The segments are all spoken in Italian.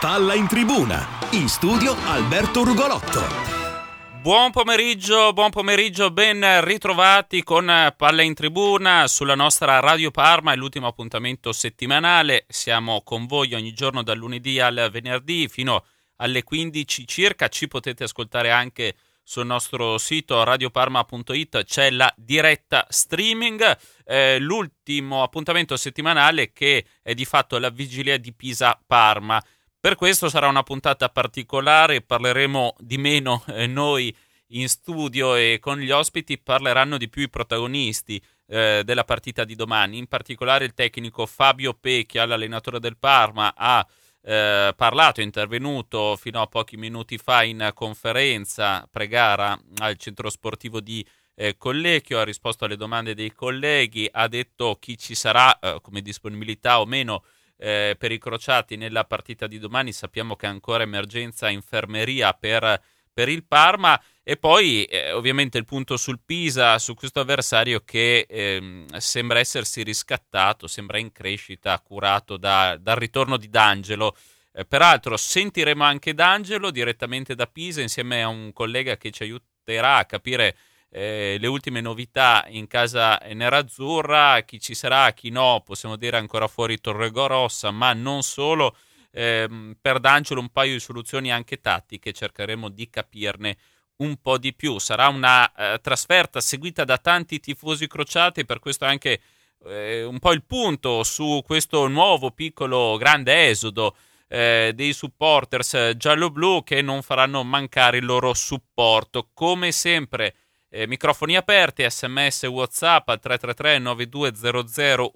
Palla in tribuna, in studio Alberto Rugolotto. Buon pomeriggio, ben ritrovati con Palla in Tribuna sulla nostra Radio Parma, è l'ultimo appuntamento settimanale, siamo con voi ogni giorno dal lunedì al venerdì fino alle 15 circa, ci potete ascoltare anche sul nostro sito radioparma.it, c'è la diretta streaming, l'ultimo appuntamento settimanale che è di fatto la vigilia di Pisa-Parma. Per questo sarà una puntata particolare, parleremo di meno noi in studio e con gli ospiti parleranno di più i protagonisti della partita di domani. In particolare il tecnico Fabio Pecchia, l'allenatore del Parma, ha parlato, è intervenuto fino a pochi minuti fa in conferenza pre-gara al centro sportivo di Collecchio, ha risposto alle domande dei colleghi, ha detto chi ci sarà come disponibilità o meno per i crociati nella partita di domani. Sappiamo che è ancora emergenza infermeria per il Parma e poi ovviamente il punto sul Pisa, su questo avversario che sembra essersi riscattato, sembra in crescita, curato dal ritorno di D'Angelo. Peraltro sentiremo anche D'Angelo direttamente da Pisa insieme a un collega che ci aiuterà a capire le ultime novità in casa nerazzurra, chi ci sarà, chi no, possiamo dire ancora fuori Torregorossa, ma non solo. Per D'Angelo un paio di soluzioni anche tattiche, cercheremo di capirne un po' di più. Sarà una trasferta seguita da tanti tifosi crociati, per questo anche un po' il punto su questo nuovo piccolo grande esodo dei supporters giallo-blu che non faranno mancare il loro supporto. Come sempre microfoni aperti, sms WhatsApp al 333 9200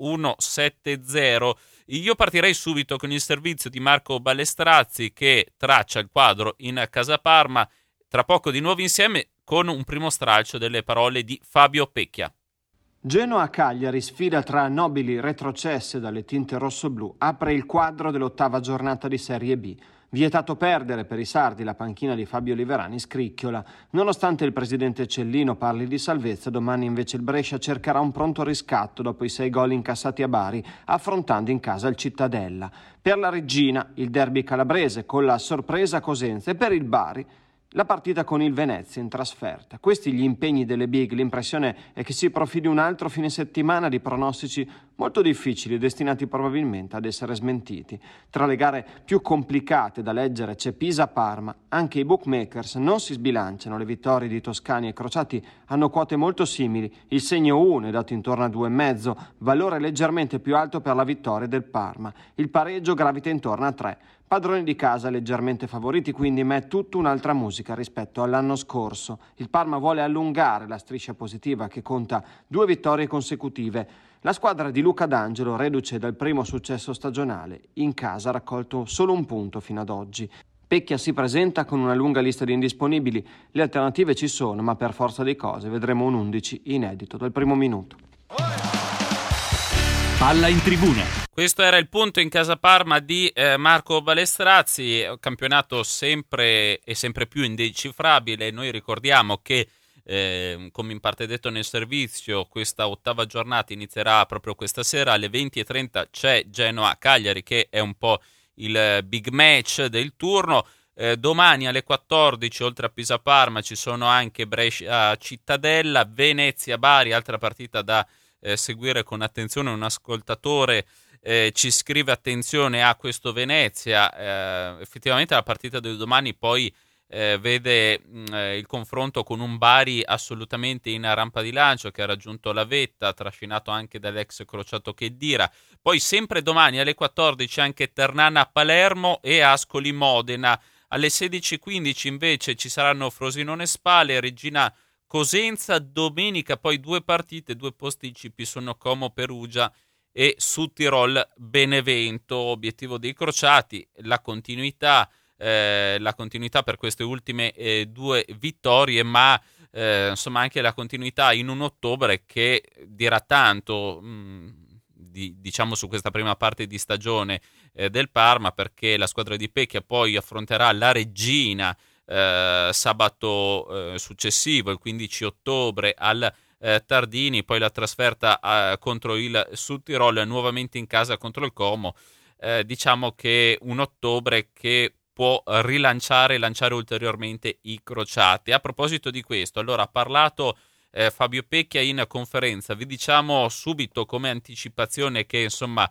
170. Io partirei subito con il servizio di Marco Balestrazzi che traccia il quadro in casa Parma. Tra poco di nuovo insieme con un primo stralcio delle parole di Fabio Pecchia. Genoa-Cagliari, sfida tra nobili retrocesse dalle tinte rossoblù, apre il quadro dell'8ª giornata di Serie B. Vietato perdere per i sardi, la panchina di Fabio Liverani scricchiola. Nonostante il presidente Cellino parli di salvezza, domani invece il Brescia cercherà un pronto riscatto dopo i 6 gol incassati a Bari, affrontando in casa il Cittadella. Per la Reggina, il derby calabrese con la sorpresa Cosenza, e per il Bari la partita con il Venezia in trasferta. Questi gli impegni delle big. L'impressione è che si profili un altro fine settimana di pronostici molto difficili, destinati probabilmente ad essere smentiti. Tra le gare più complicate da leggere c'è Pisa-Parma. Anche i bookmakers non si sbilanciano. Le vittorie di Toscani e Crociati hanno quote molto simili. Il segno 1 è dato intorno a 2,5, valore leggermente più alto per la vittoria del Parma. Il pareggio gravita intorno a 3. Padroni di casa leggermente favoriti, quindi ma è tutta un'altra musica rispetto all'anno scorso. Il Parma vuole allungare la striscia positiva che conta 2 vittorie consecutive. La squadra di Luca D'Angelo, reduce dal primo successo stagionale, in casa ha raccolto solo un punto fino ad oggi. Pecchia si presenta con una lunga lista di indisponibili, le alternative ci sono, ma per forza di cose vedremo un 11 inedito dal primo minuto. Palla in tribuna. Questo era il punto in casa Parma di Marco Balestrazzi, campionato sempre e sempre più indecifrabile. Noi ricordiamo che, come in parte detto nel servizio, questa 8ª giornata inizierà proprio questa sera alle 20:30. C'è Genoa-Cagliari che è un po' il big match del turno. Domani alle 14, oltre a Pisa-Parma, ci sono anche Brescia-Cittadella, Venezia-Bari, altra partita da seguire con attenzione. Un ascoltatore ci scrive attenzione a questo Venezia. Effettivamente la partita di domani poi vede il confronto con un Bari assolutamente in rampa di lancio, che ha raggiunto la vetta, trascinato anche dall'ex crociato Khedira. Poi sempre domani alle 14 anche Ternana-Palermo e Ascoli-Modena. Alle 16:15 invece ci saranno Frosinone-Spale, Regina Cosenza. Domenica poi 2 partite, 2 posticipi sono Como-Perugia e Südtirol Benevento. Obiettivo dei crociati la continuità per queste ultime 2 vittorie, ma insomma anche la continuità in un ottobre che dirà tanto diciamo su questa prima parte di stagione del Parma, perché la squadra di Pecchia poi affronterà la Reggina sabato successivo, il 15 ottobre al Tardini, poi la trasferta contro il Südtirol, nuovamente in casa contro il Como. diciamo che un ottobre che può lanciare ulteriormente i crociati. A proposito di questo, allora ha parlato Fabio Pecchia in conferenza. Vi diciamo subito come anticipazione che insomma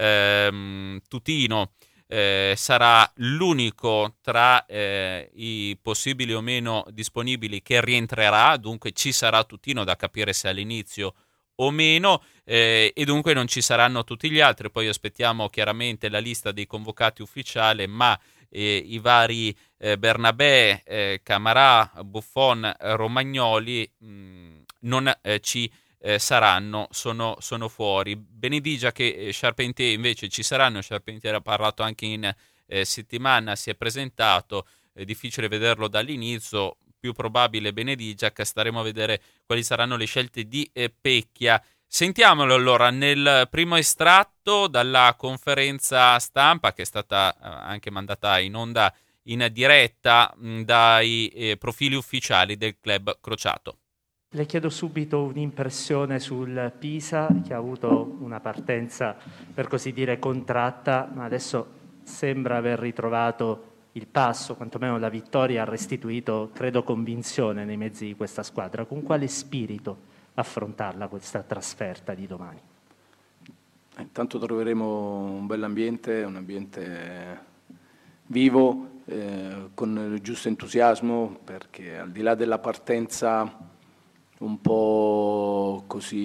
Tutino sarà l'unico tra i possibili o meno disponibili che rientrerà, dunque ci sarà Tutino, da capire se all'inizio o meno, e dunque non ci saranno tutti gli altri. Poi aspettiamo chiaramente la lista dei convocati ufficiale, ma i vari Bernabé, Camarà, Buffon, Romagnoli non ci saranno, sono fuori. Benedigia che Charpentier invece ci saranno. Charpentier ha parlato anche in settimana, si è presentato, è difficile vederlo dall'inizio, più probabile Benedigia, che staremo a vedere quali saranno le scelte di Pecchia. Sentiamolo allora nel primo estratto dalla conferenza stampa che è stata anche mandata in onda in diretta dai profili ufficiali del club crociato. Le chiedo subito un'impressione sul Pisa, che ha avuto una partenza per così dire contratta, ma adesso sembra aver ritrovato il passo, quantomeno la vittoria ha restituito, credo, convinzione nei mezzi di questa squadra. Con quale spirito affrontarla questa trasferta di domani? Intanto troveremo un bell'ambiente, un ambiente vivo, con il giusto entusiasmo, perché al di là della partenza un po'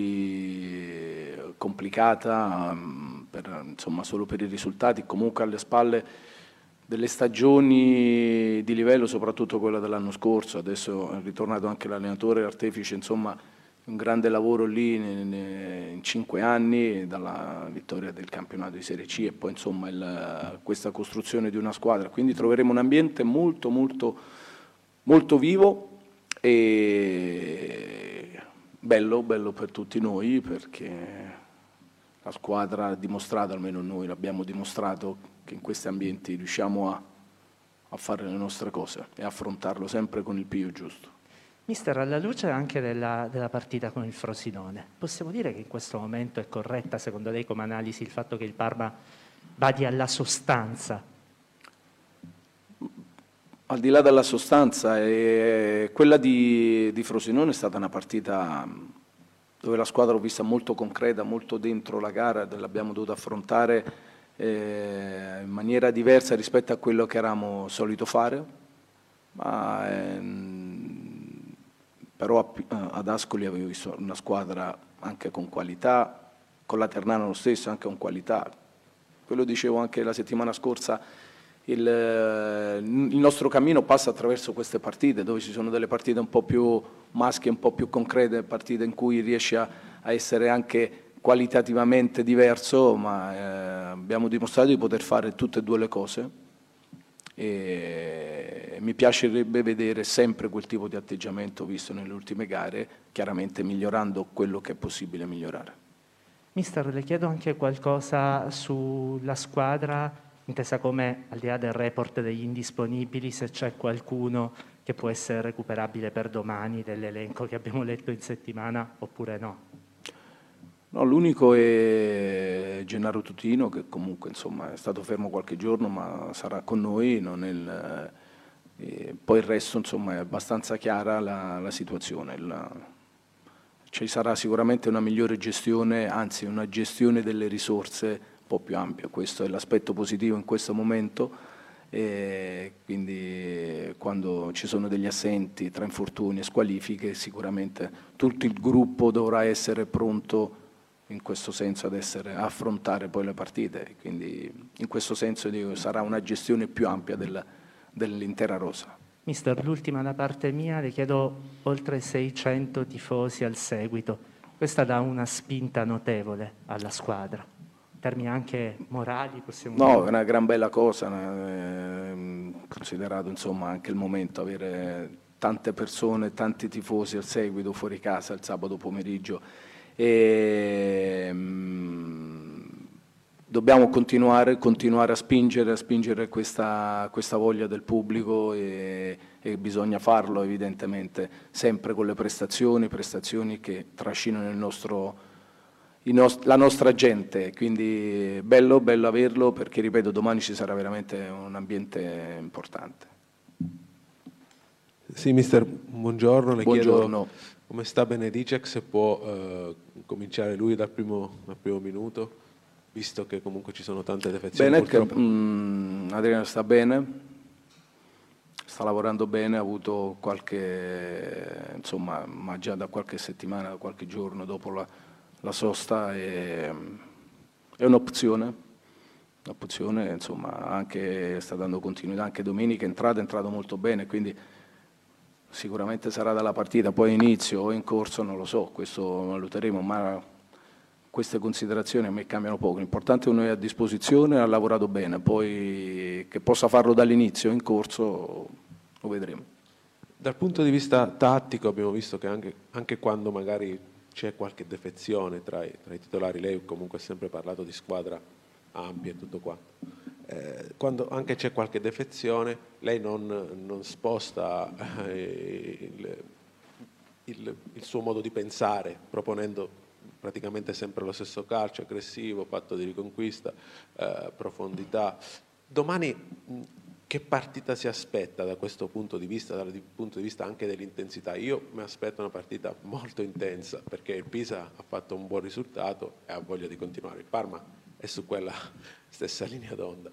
così complicata, insomma solo per i risultati, comunque alle spalle delle stagioni di livello, soprattutto quella dell'anno scorso. Adesso è ritornato anche l'allenatore, l'artefice, insomma un grande lavoro lì in 5 anni, dalla vittoria del campionato di Serie C e poi insomma questa costruzione di una squadra. Quindi troveremo un ambiente molto molto molto vivo e bello per tutti noi, perché la squadra ha dimostrato, almeno noi l'abbiamo dimostrato, che in questi ambienti riusciamo a fare le nostre cose e affrontarlo sempre con il più giusto. Mister, alla luce anche della partita con il Frosinone, possiamo dire che in questo momento è corretta, secondo lei, come analisi, il fatto che il Parma vadi alla sostanza? Al di là della sostanza, quella di Frosinone è stata una partita dove la squadra l'ho vista molto concreta, molto dentro la gara, l'abbiamo dovuta affrontare in maniera diversa rispetto a quello che eravamo solito fare, ma però ad Ascoli avevo visto una squadra anche con qualità, con la Ternana lo stesso, anche con qualità. Quello dicevo anche la settimana scorsa, il nostro cammino passa attraverso queste partite, dove ci sono delle partite un po' più maschie, un po' più concrete, partite in cui riesci a essere anche qualitativamente diverso, ma abbiamo dimostrato di poter fare tutte e due le cose e mi piacerebbe vedere sempre quel tipo di atteggiamento visto nelle ultime gare, chiaramente migliorando quello che è possibile migliorare. Mister, le chiedo anche qualcosa sulla squadra, intesa come, al di là del report degli indisponibili, se c'è qualcuno che può essere recuperabile per domani dell'elenco che abbiamo letto in settimana, oppure no? No, l'unico è Gennaro Tutino, che comunque insomma è stato fermo qualche giorno, ma sarà con noi. Poi il resto insomma è abbastanza chiara la situazione. Ci sarà sicuramente una migliore gestione, anzi una gestione delle risorse un po' più ampia. Questo è l'aspetto positivo in questo momento. E quindi quando ci sono degli assenti tra infortuni e squalifiche, sicuramente tutto il gruppo dovrà essere pronto in questo senso a affrontare poi le partite, quindi in questo senso sarà una gestione più ampia dell'intera rosa. Mister, l'ultima da parte mia, le chiedo oltre 600 tifosi al seguito, questa dà una spinta notevole alla squadra, in termini anche morali possiamo dire? No, è una gran bella cosa, considerato insomma anche il momento, avere tante persone, tanti tifosi al seguito fuori casa il sabato pomeriggio. Dobbiamo continuare a spingere questa voglia del pubblico e bisogna farlo evidentemente sempre con le prestazioni che trascinano la nostra gente, quindi bello averlo, perché ripeto, domani ci sarà veramente un ambiente importante. Sì, mister, buongiorno, le Buongiorno. chiedo come sta Benedicek, se può cominciare lui dal primo minuto, visto che comunque ci sono tante defezioni. Adriano sta bene, sta lavorando bene, ha avuto qualche, insomma, ma già da qualche settimana, da qualche giorno dopo la sosta, è un'opzione, insomma, anche sta dando continuità, anche domenica è entrato molto bene, quindi sicuramente sarà dalla partita, poi inizio o in corso, non lo so, questo valuteremo, ma queste considerazioni a me cambiano poco. L'importante è che noi a disposizione, ha lavorato bene, poi che possa farlo dall'inizio o in corso lo vedremo. Dal punto di vista tattico abbiamo visto che anche quando magari c'è qualche defezione tra i titolari, lei comunque ha sempre parlato di squadra ampia e tutto quanto. Quando anche c'è qualche defezione, lei non sposta il suo modo di pensare, proponendo praticamente sempre lo stesso calcio, aggressivo, patto di riconquista, profondità. Domani che partita si aspetta da questo punto di vista, dal punto di vista anche dell'intensità? Io mi aspetto una partita molto intensa, perché il Pisa ha fatto un buon risultato e ha voglia di continuare. Il Parma è su quella stessa linea d'onda.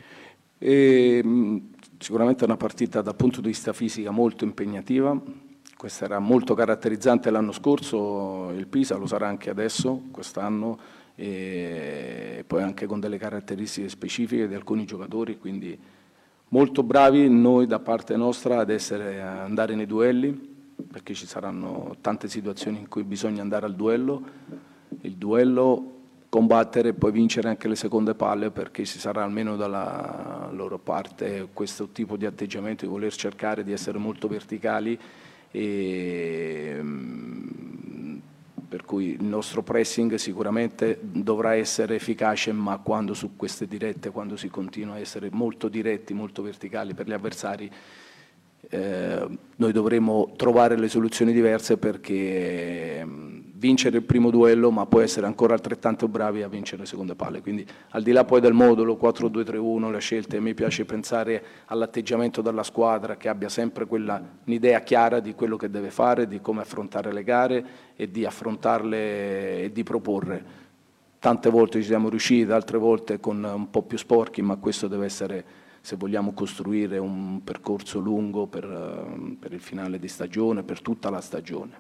Sicuramente è una partita dal punto di vista fisica molto impegnativa. Questa era molto caratterizzante l'anno scorso, il Pisa lo sarà anche adesso, quest'anno, e poi anche con delle caratteristiche specifiche di alcuni giocatori, quindi molto bravi noi da parte nostra ad andare nei duelli, perché ci saranno tante situazioni in cui bisogna andare al duello, il duello, combattere e poi vincere anche le seconde palle, perché ci sarà almeno dalla loro parte questo tipo di atteggiamento di voler cercare di essere molto verticali, e per cui il nostro pressing sicuramente dovrà essere efficace, ma quando su queste dirette, quando si continua a essere molto diretti, molto verticali per gli avversari, noi dovremo trovare le soluzioni diverse, perché vincere il primo duello, ma poi essere ancora altrettanto bravi a vincere le seconde palle. Quindi al di là poi del modulo 4-2-3-1, le scelte, a me piace pensare all'atteggiamento della squadra, che abbia sempre un'idea chiara di quello che deve fare, di come affrontare le gare e di affrontarle e di proporre. Tante volte ci siamo riusciti, altre volte con un po' più sporchi, ma questo deve essere, se vogliamo costruire un percorso lungo per il finale di stagione, per tutta la stagione.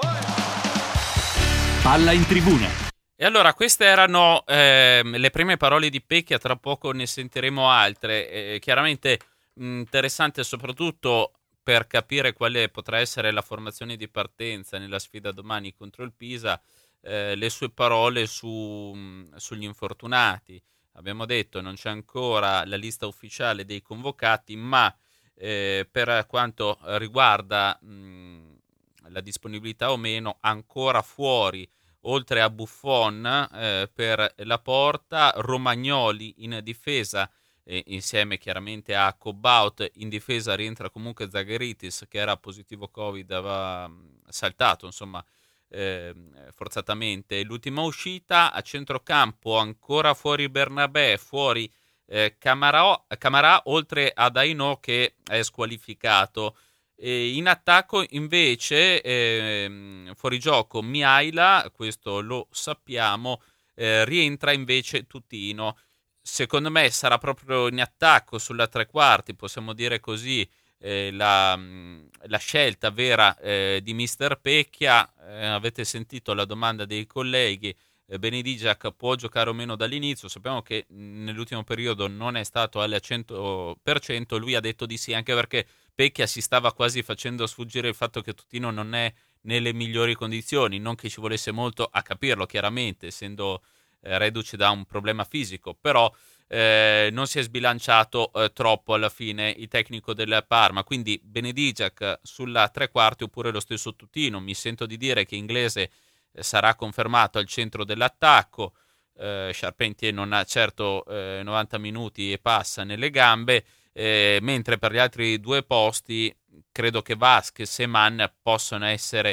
Palla in tribuna. E allora queste erano le prime parole di Pecchia, tra poco ne sentiremo altre. Chiaramente interessante soprattutto per capire quale potrà essere la formazione di partenza nella sfida domani contro il Pisa, le sue parole sugli infortunati. Abbiamo detto non c'è ancora la lista ufficiale dei convocati, ma per quanto riguarda la disponibilità o meno, ancora fuori, oltre a Buffon per la porta, Romagnoli in difesa, insieme chiaramente a Cobaut. In difesa rientra comunque Zagheritis, che era positivo Covid, aveva saltato insomma forzatamente l'ultima uscita. A centrocampo ancora fuori Bernabé, fuori Camarà, oltre ad Aino che è squalificato. In attacco invece fuori gioco Mihaila, questo lo sappiamo, rientra invece Tutino. Secondo me sarà proprio in attacco sulla tre quarti, possiamo dire così, la scelta vera di mister Pecchia. Avete sentito la domanda dei colleghi, Benedicek può giocare o meno dall'inizio? Sappiamo che nell'ultimo periodo non è stato al 100%, lui ha detto di sì, anche perché Pecchia si stava quasi facendo sfuggire il fatto che Tutino non è nelle migliori condizioni, non che ci volesse molto a capirlo chiaramente, essendo reduce da un problema fisico, però non si è sbilanciato troppo alla fine il tecnico del Parma, quindi Benedicek sulla tre quarti oppure lo stesso Tutino. Mi sento di dire che Inglese sarà confermato al centro dell'attacco, Charpentier non ha certo 90 minuti e passa nelle gambe, mentre per gli altri due posti credo che Vasquez e Mann possono essere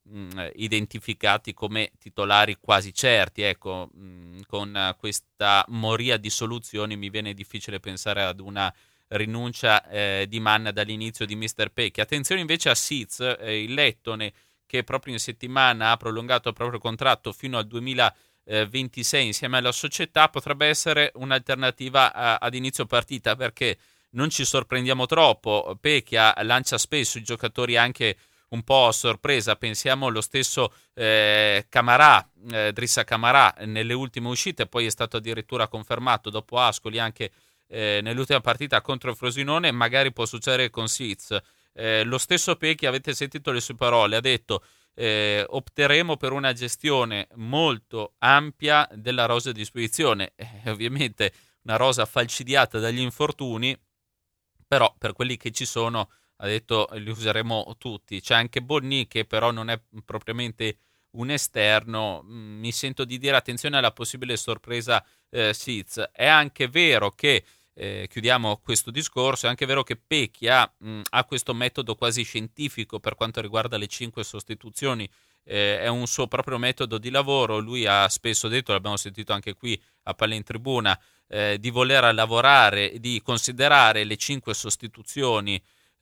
identificati come titolari quasi certi. Ecco, con questa moria di soluzioni mi viene difficile pensare ad una rinuncia di Mann dall'inizio di Mr. Pecchia. Attenzione invece a Seeds, il lettone, che proprio in settimana ha prolungato il proprio contratto fino al 2026 insieme alla società. Potrebbe essere un'alternativa ad inizio partita, perché non ci sorprendiamo troppo. Pecchia lancia spesso i giocatori anche un po' a sorpresa. Pensiamo allo stesso Camarà, Drissa Camarà, nelle ultime uscite, poi è stato addirittura confermato dopo Ascoli anche nell'ultima partita contro il Frosinone. Magari può succedere con Seeds. Lo stesso Pecchia, avete sentito le sue parole, ha detto opteremo per una gestione molto ampia della rosa a disposizione. Ovviamente una rosa falcidiata dagli infortuni, però per quelli che ci sono, ha detto, li useremo tutti. C'è anche Bonni, che però non è propriamente un esterno. Mi sento di dire attenzione alla possibile sorpresa Seeds. È anche vero che chiudiamo questo discorso, è anche vero che Pecchia ha questo metodo quasi scientifico per quanto riguarda le 5 sostituzioni. È un suo proprio metodo di lavoro. Lui ha spesso detto, l'abbiamo sentito anche qui a Palla in Tribuna, di voler lavorare, di considerare le 5 sostituzioni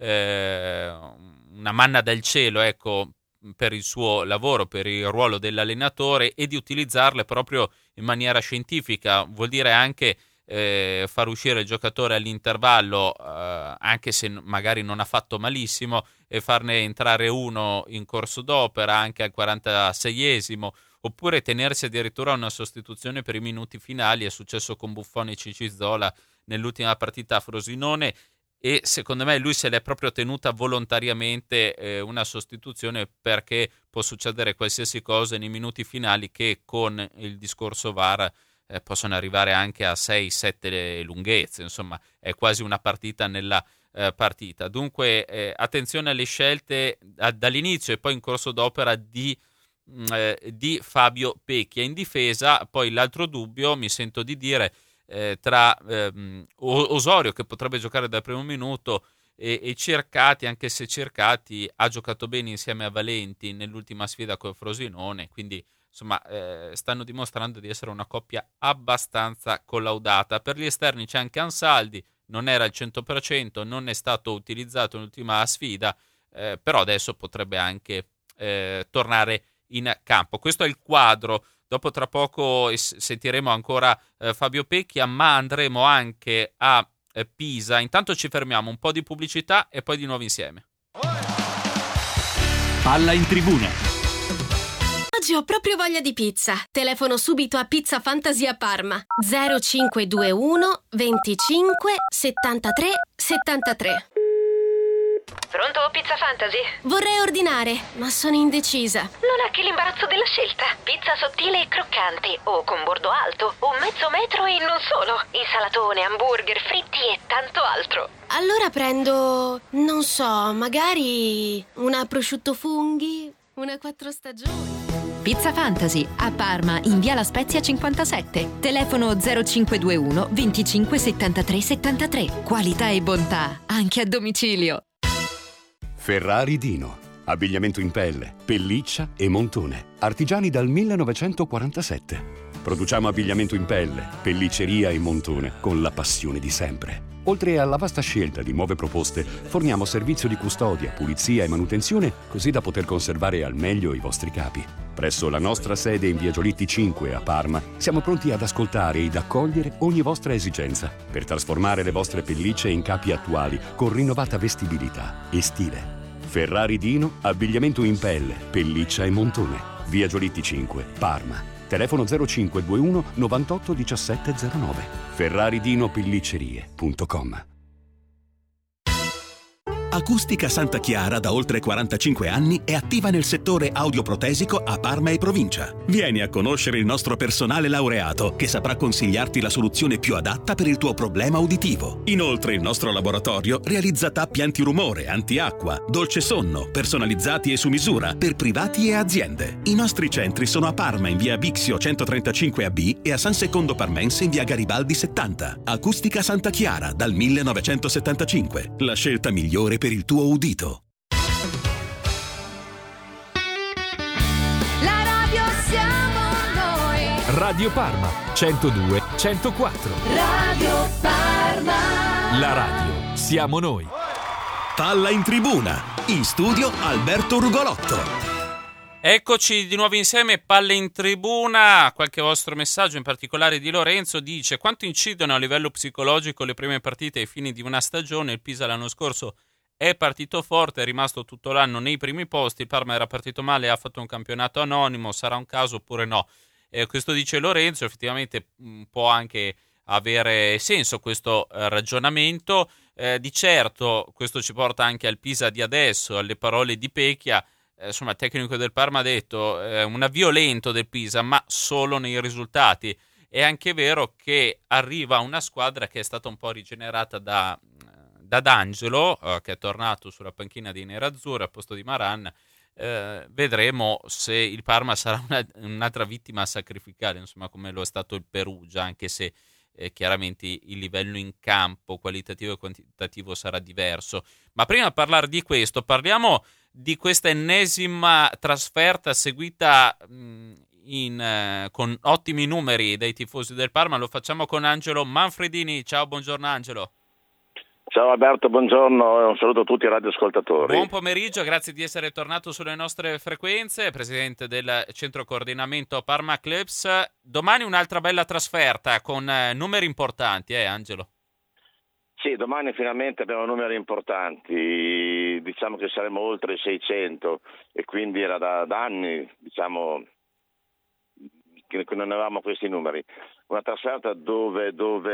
una manna dal cielo, ecco, per il suo lavoro, per il ruolo dell'allenatore, e di utilizzarle proprio in maniera scientifica. Vuol dire anche far uscire il giocatore all'intervallo, anche se magari non ha fatto malissimo, e farne entrare uno in corso d'opera anche al 46esimo, oppure tenersi addirittura una sostituzione per i minuti finali. È successo con Buffon e Cicizzola nell'ultima partita a Frosinone, e secondo me lui se l'è proprio tenuta volontariamente una sostituzione, perché può succedere qualsiasi cosa nei minuti finali, che con il discorso VAR possono arrivare anche a 6-7 lunghezze. Insomma, è quasi una partita nella partita. Dunque attenzione alle scelte dall'inizio e poi in corso d'opera di Fabio Pecchia. In difesa, poi l'altro dubbio, mi sento di dire, tra Osorio, che potrebbe giocare dal primo minuto, e Cercati, anche se Cercati ha giocato bene insieme a Valenti nell'ultima sfida con Frosinone, quindi insomma stanno dimostrando di essere una coppia abbastanza collaudata. Per gli esterni c'è anche Ansaldi, non era al 100%, non è stato utilizzato nell'ultima sfida, però adesso potrebbe anche tornare in campo. Questo è il quadro. Dopo tra poco sentiremo ancora Fabio Pecchia, ma andremo anche a Pisa. Intanto ci fermiamo, un po' di pubblicità e poi di nuovo insieme. Palla in Tribuna. Oggi ho proprio voglia di pizza. Telefono subito a Pizza Fantasy a Parma. 0521 25 73 73. Pronto, Pizza Fantasy? Vorrei ordinare, ma sono indecisa. Non ha che l'imbarazzo della scelta. Pizza sottile e croccante, o con bordo alto, o mezzo metro e non solo. Insalatone, hamburger, fritti e tanto altro. Allora prendo, non so, magari una prosciutto funghi, una 4 stagioni. Pizza Fantasy a Parma, in via La Spezia 57. Telefono 0521 25 73 73. Qualità e bontà anche a domicilio. Ferrari Dino. Abbigliamento in pelle, pelliccia e montone. Artigiani dal 1947. Produciamo abbigliamento in pelle, pellicceria e montone con la passione di sempre. Oltre alla vasta scelta di nuove proposte, forniamo servizio di custodia, pulizia e manutenzione, così da poter conservare al meglio i vostri capi. Presso la nostra sede in via Giolitti 5 a Parma siamo pronti ad ascoltare ed accogliere ogni vostra esigenza per trasformare le vostre pellicce in capi attuali con rinnovata vestibilità e stile. Ferrari Dino, abbigliamento in pelle, pelliccia e montone. Via Giolitti 5, Parma. Telefono 0521 98 1709. ferraridinopelliccerie.com. Acustica Santa Chiara da oltre 45 anni è attiva nel settore audioprotesico a Parma e provincia. Vieni a conoscere il nostro personale laureato che saprà consigliarti la soluzione più adatta per il tuo problema uditivo. Inoltre il nostro laboratorio realizza tappi antirumore, antiacqua, dolce sonno, personalizzati e su misura per privati e aziende. I nostri centri sono a Parma in via Bixio 135AB e a San Secondo Parmense in via Garibaldi 70. Acustica Santa Chiara dal 1975. La scelta migliore per il tuo udito. Radio Parma 102 104. Radio Parma. La radio siamo noi. Palla in tribuna. In studio Alberto Rugolotto. Eccoci di nuovo insieme, palle in tribuna. Qualche vostro messaggio, in particolare di Lorenzo, dice: quanto incidono a livello psicologico le prime partite ai fini di una stagione? Il Pisa l'anno scorso è partito forte, è rimasto tutto l'anno nei primi posti, il Parma era partito male e ha fatto un campionato anonimo, sarà un caso oppure no? Questo dice Lorenzo, effettivamente può anche avere senso questo ragionamento. Di certo questo ci porta anche al Pisa di adesso, alle parole di Pecchia. Insomma, il tecnico del Parma ha detto un avvio lento del Pisa, ma solo nei risultati. È anche vero che arriva una squadra che è stata un po' rigenerata da D'Angelo, che è tornato sulla panchina dei nerazzurri al posto di Maran. Vedremo se il Parma sarà un'altra vittima a sacrificare, insomma, come lo è stato il Perugia, anche se chiaramente il livello in campo qualitativo e quantitativo sarà diverso. Ma prima di parlare di questo, parliamo di questa ennesima trasferta seguita con ottimi numeri dai tifosi del Parma. Lo facciamo con Angelo Manfredini. Ciao, buongiorno Angelo. Ciao Alberto, buongiorno e un saluto a tutti i radioascoltatori. Buon pomeriggio, grazie di essere tornato sulle nostre frequenze, presidente del centro coordinamento Parma Clubs. Domani un'altra bella trasferta con numeri importanti, Angelo? Sì, domani finalmente abbiamo numeri importanti, diciamo che saremo oltre i 600 e quindi era da anni, diciamo, che non avevamo questi numeri. Una trasferta dove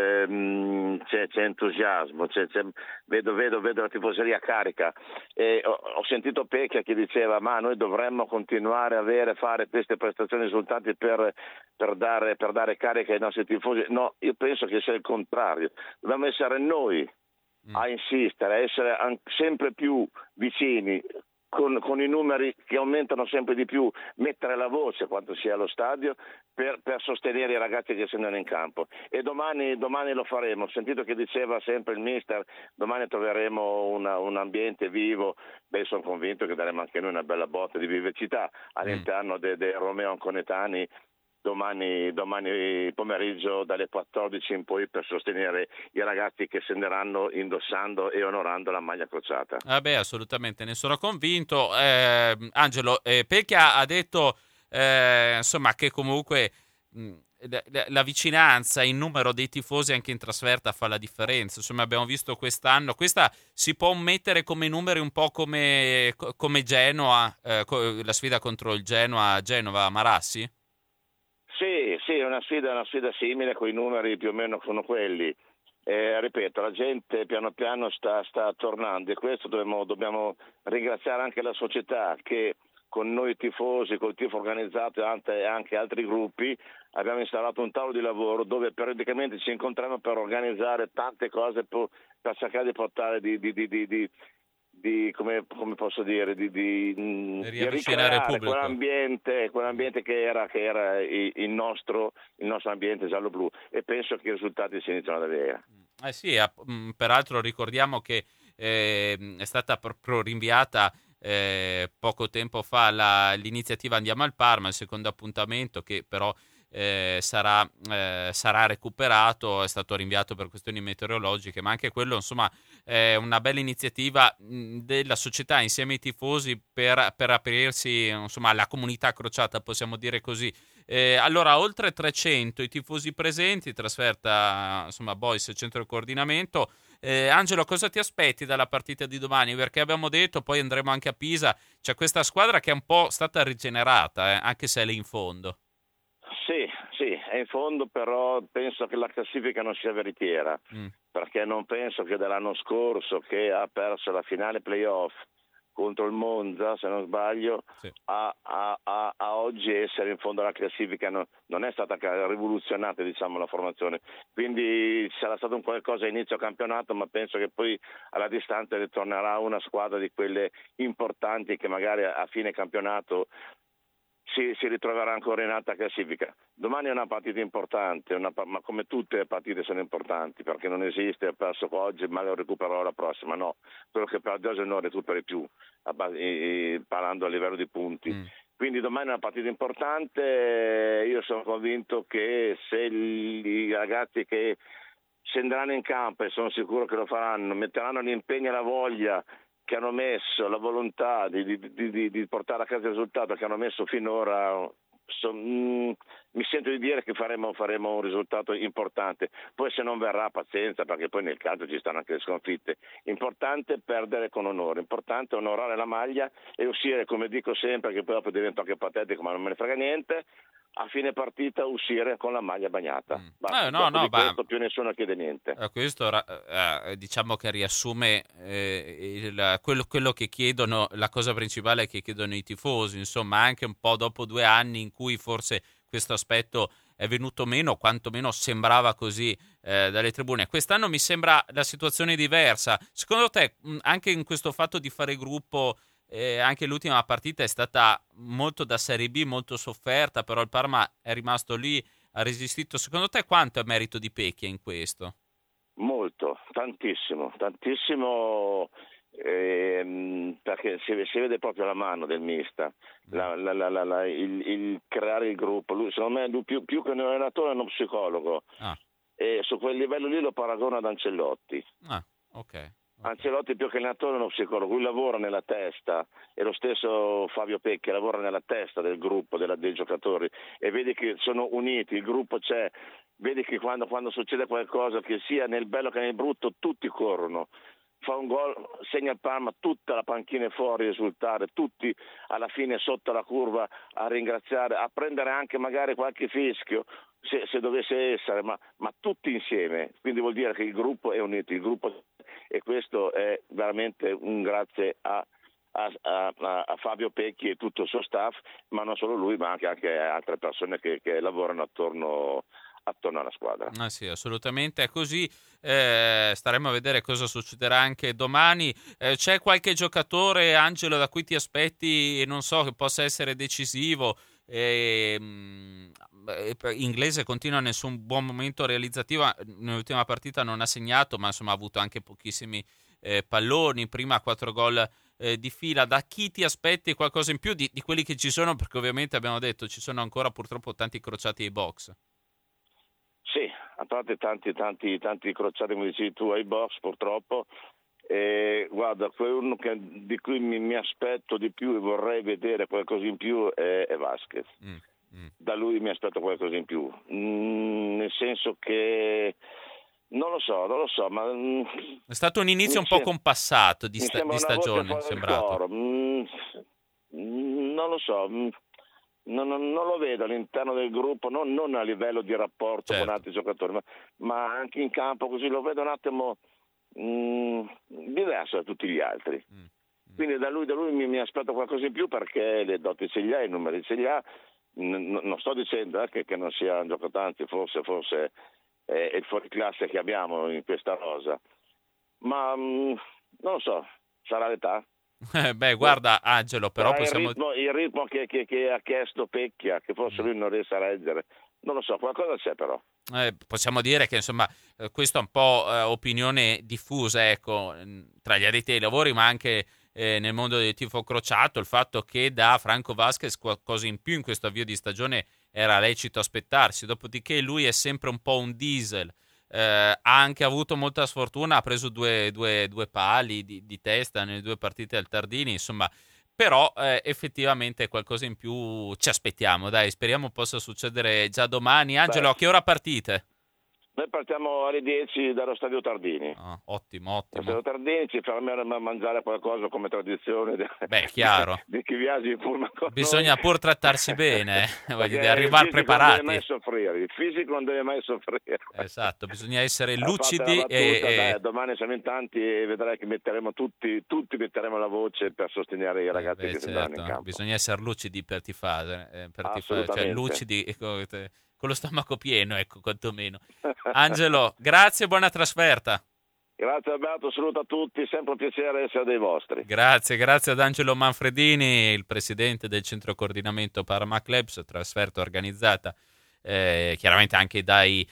c'è entusiasmo, vedo la tifoseria carica e ho sentito Pecchia che diceva: ma noi dovremmo continuare a fare queste prestazioni risultanti per dare carica ai nostri tifosi. No, io penso che sia il contrario, dobbiamo essere noi a insistere, a essere sempre più vicini con i numeri che aumentano sempre di più, mettere la voce quando si è allo stadio per sostenere i ragazzi che scendono in campo. E domani lo faremo. Ho sentito che diceva sempre il mister: domani troveremo un ambiente vivo. Sono convinto che daremo anche noi una bella botta di vivacità all'interno dei Romeo Anconetani domani pomeriggio dalle 14 in poi, per sostenere i ragazzi che scenderanno indossando e onorando la maglia crociata. Assolutamente, ne sono convinto. Angelo, Pecchia ha detto insomma che comunque la vicinanza, il numero dei tifosi anche in trasferta fa la differenza. Insomma, abbiamo visto quest'anno, questa si può mettere come numeri un po' come Genoa, la sfida contro il Genova Marassi? Sì, è una sfida simile, con i numeri più o meno sono quelli. Ripeto, la gente piano piano sta tornando, e questo dobbiamo ringraziare anche la società, che con noi tifosi, col tifo organizzato e anche altri gruppi abbiamo installato un tavolo di lavoro dove periodicamente ci incontriamo per organizzare tante cose per cercare di portare di come posso dire, di riavvicinare il pubblico, quell'ambiente che era il nostro ambiente giallo-blu, e penso che i risultati si iniziano ad avere. Sì, peraltro ricordiamo che è stata proprio rinviata poco tempo fa l'iniziativa Andiamo al Parma, il secondo appuntamento, che però sarà recuperato, è stato rinviato per questioni meteorologiche, ma anche quello, insomma, è una bella iniziativa della società insieme ai tifosi per aprirsi, insomma, alla comunità crociata, possiamo dire così. Allora, oltre 300 i tifosi presenti, trasferta, insomma, Boys centro di coordinamento. Angelo, cosa ti aspetti dalla partita di domani? Perché abbiamo detto, poi andremo anche a Pisa, c'è questa squadra che è un po' stata rigenerata, anche se è lì in fondo. Sì, è in fondo, però penso che la classifica non sia veritiera, perché non penso che dall'anno scorso, che ha perso la finale playoff contro il Monza, se non sbaglio, sì, a oggi essere in fondo alla classifica non è stata rivoluzionata, diciamo, la formazione. Quindi sarà stato un qualcosa a inizio campionato, ma penso che poi alla distanza ritornerà una squadra di quelle importanti che magari a fine campionato si ritroverà ancora in alta classifica. Domani è una partita importante, ma come tutte le partite sono importanti, perché non esiste: ho perso oggi ma lo recupererò la prossima. No, quello che perdi oggi non lo recuperi più, parlando a livello di punti. Quindi domani è una partita importante, io sono convinto che se i ragazzi che scenderanno in campo, e sono sicuro che lo faranno, metteranno l'impegno e la voglia che hanno messo, la volontà di portare a casa il risultato che hanno messo finora, mi sento di dire che faremo un risultato importante. Poi se non verrà, pazienza, perché poi nel calcio ci stanno anche le sconfitte. Importante perdere con onore, importante onorare la maglia e uscire, come dico sempre, che poi dopo divento anche patetico ma non me ne frega niente, a fine partita uscire con la maglia bagnata. Questo più nessuno chiede niente. Questo diciamo che riassume quello che chiedono, la cosa principale che chiedono i tifosi, insomma, anche un po' dopo 2 anni in cui forse questo aspetto è venuto meno, quantomeno sembrava così dalle tribune. Quest'anno mi sembra la situazione diversa. Secondo te, anche in questo fatto di fare gruppo, anche l'ultima partita è stata molto da Serie B, molto sofferta, però il Parma è rimasto lì, ha resistito. Secondo te quanto è merito di Pecchia in questo? Molto, tantissimo, perché si vede proprio la mano del mister, il creare il gruppo. Lui, secondo me, più che un allenatore è uno psicologo, e su quel livello lì lo paragono ad Ancelotti. Ok. Ancelotti più che allenatore è uno psicologo, lui lavora nella testa, e lo stesso Fabio Pecchia lavora nella testa del gruppo, dei giocatori, e vedi che sono uniti, il gruppo c'è, vedi che quando succede qualcosa, che sia nel bello che nel brutto, tutti corrono. Fa un gol, segna il Parma, tutta la panchina è fuori a esultare, tutti alla fine sotto la curva a ringraziare, a prendere anche magari qualche fischio se dovesse essere, ma tutti insieme. Quindi vuol dire che il gruppo è unito, e questo è veramente un grazie a Fabio Pecchi e tutto il suo staff, ma non solo lui, ma anche altre persone che lavorano attorno alla squadra. Sì, assolutamente è così. Staremo a vedere cosa succederà anche domani. C'è qualche giocatore, Angelo, da cui ti aspetti, non so, che possa essere decisivo? Inglese continua nel suo buon momento realizzativo, nell'ultima partita non ha segnato, ma insomma ha avuto anche pochissimi palloni, prima 4 gol di fila. Da chi ti aspetti qualcosa in più di quelli che ci sono, perché ovviamente abbiamo detto ci sono ancora purtroppo tanti crociati ai box? Sì, a parte tanti crociati, come dicevi tu, ai box purtroppo. Guarda, uno di cui mi aspetto di più e vorrei vedere qualcosa in più è Vasquez. Da lui mi aspetto qualcosa in più, nel senso che non lo so, ma è stato un inizio un po' compassato di stagione, sembrato. Non lo so, non lo vedo all'interno del gruppo, non a livello di rapporto con altri giocatori, ma anche in campo, così lo vedo un attimo diverso da tutti gli altri. Quindi da lui mi aspetto qualcosa in più, perché le doti ce li ha, i numeri ce li ha. Non sto dicendo che non sia un giocatore, anzi forse è il fuoriclasse che abbiamo in questa rosa, ma non lo so, sarà l'età. Guarda Angelo, però il ritmo che ha chiesto Pecchia, che forse lui non riesce a reggere, non lo so, qualcosa c'è però. Possiamo dire che insomma questa è un po' opinione diffusa, ecco, tra gli addetti ai lavori, ma anche nel mondo del tifo crociato, il fatto che da Franco Vasquez qualcosa in più in questo avvio di stagione era lecito aspettarsi. Dopodiché lui è sempre un po' un diesel, ha anche avuto molta sfortuna, ha preso due pali di testa nelle 2 partite al Tardini, insomma, però effettivamente qualcosa in più ci aspettiamo, dai, speriamo possa succedere già domani. Angelo, a che ora partite? Noi partiamo alle 10 dallo Stadio Tardini. Ottimo. Stadio Tardini, ci fermiamo a mangiare qualcosa come tradizione. Chiaro. Di chi viaggia in pullman con bisogna noi. pur trattarsi bene, voglio dire, arrivare preparati. Non deve mai soffrire, il fisico non deve mai soffrire. Esatto, bisogna essere lucidi. Dai, domani siamo in tanti e vedrai che metteremo tutti metteremo la voce per sostenere i ragazzi che andranno in campo. Bisogna essere lucidi per tifare, cioè lucidi con lo stomaco pieno, ecco, quantomeno. Angelo, grazie e buona trasferta. Grazie Alberto, saluto a tutti, sempre un piacere essere dei vostri. Grazie ad Angelo Manfredini, il presidente del centro coordinamento Parma Clubs, trasferta organizzata chiaramente anche dai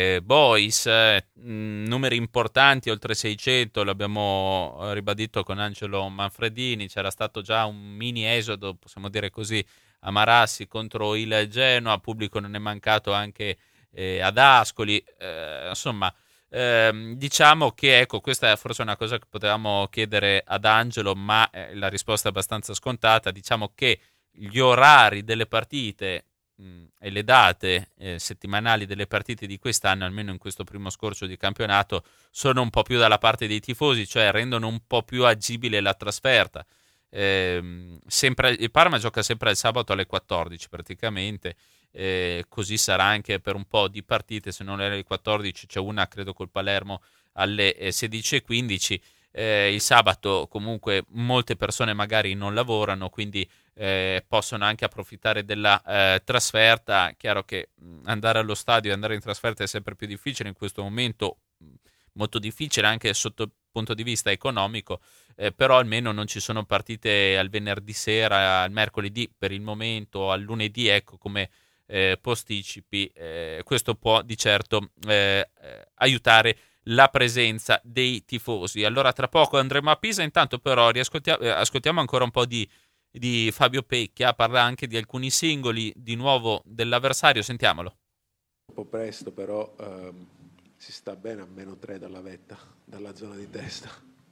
boys, numeri importanti, oltre 600, l'abbiamo ribadito con Angelo Manfredini, c'era stato già un mini esodo, possiamo dire così, a Marassi contro il Genoa, pubblico non è mancato anche ad Ascoli, insomma diciamo che ecco, questa è forse una cosa che potevamo chiedere ad Angelo, ma la risposta è abbastanza scontata. Diciamo che gli orari delle partite e le date settimanali delle partite di quest'anno, almeno in questo primo scorcio di campionato, sono un po' più dalla parte dei tifosi, cioè rendono un po' più agibile la trasferta. Sempre il Parma gioca sempre il sabato alle 14 praticamente, così sarà anche per un po' di partite. Se non alle 14 c'è una credo col Palermo alle 16:15. Il sabato comunque molte persone magari non lavorano, quindi possono anche approfittare della trasferta. Chiaro che andare allo stadio e andare in trasferta è sempre più difficile in questo momento, molto difficile anche sotto il punto di vista economico, però almeno non ci sono partite al venerdì sera, al mercoledì per il momento, al lunedì, ecco, come posticipi. Questo può di certo aiutare la presenza dei tifosi. Allora tra poco andremo a Pisa, intanto però ascoltiamo ancora un po' di Fabio Pecchia, parla anche di alcuni singoli di nuovo dell'avversario, sentiamolo. Un po' presto, però si sta bene a -3 dalla vetta, dalla zona di testa.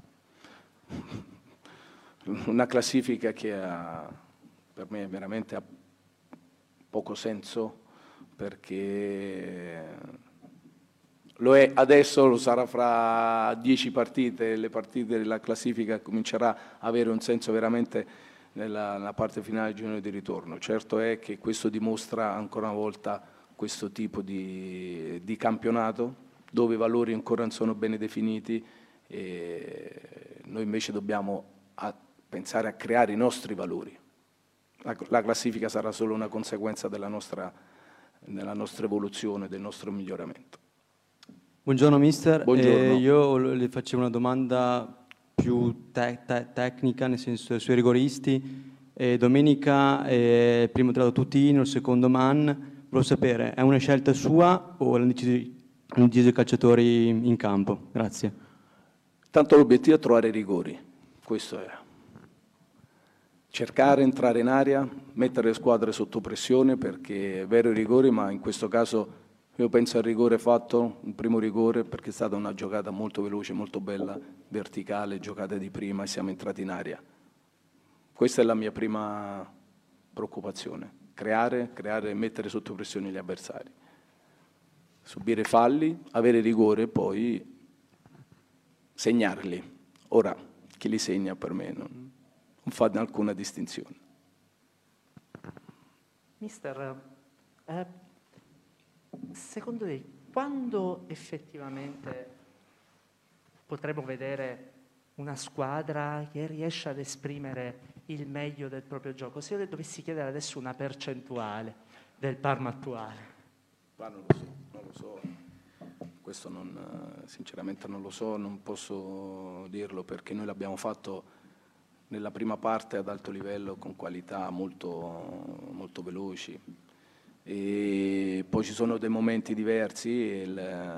Una classifica che per me veramente ha poco senso, perché lo è adesso, lo sarà fra 10 partite, le partite della classifica comincerà a avere un senso veramente nella parte finale del girone di ritorno. Certo è che questo dimostra ancora una volta questo tipo di campionato, dove i valori ancora non sono bene definiti, e noi invece dobbiamo pensare a creare i nostri valori. La classifica sarà solo una conseguenza della nostra evoluzione, del nostro miglioramento. Buongiorno mister. Buongiorno. Io le facevo una domanda più tecnica, nel senso dei suoi rigoristi. Domenica il primo tirato Tutino, il secondo Mann. Volevo sapere, è una scelta sua o l'hanno deciso i calciatori in campo? Grazie. Tanto l'obiettivo è trovare i rigori, questo è. Cercare, entrare in area, mettere le squadre sotto pressione, perché è vero i rigori, ma in questo caso io penso al rigore fatto, un primo rigore, perché è stata una giocata molto veloce, molto bella, verticale, giocata di prima e siamo entrati in aria. Questa è la mia prima preoccupazione, creare e mettere sotto pressione gli avversari. Subire falli, avere rigore e poi segnarli. Ora, chi li segna per me non fa alcuna distinzione. Mister, secondo lei quando effettivamente potremo vedere una squadra che riesce ad esprimere il meglio del proprio gioco? Se io le dovessi chiedere adesso una percentuale del Parma attuale. Ma non lo so. Questo sinceramente non lo so, non posso dirlo, perché noi l'abbiamo fatto nella prima parte ad alto livello con qualità molto, molto veloci, e poi ci sono dei momenti diversi e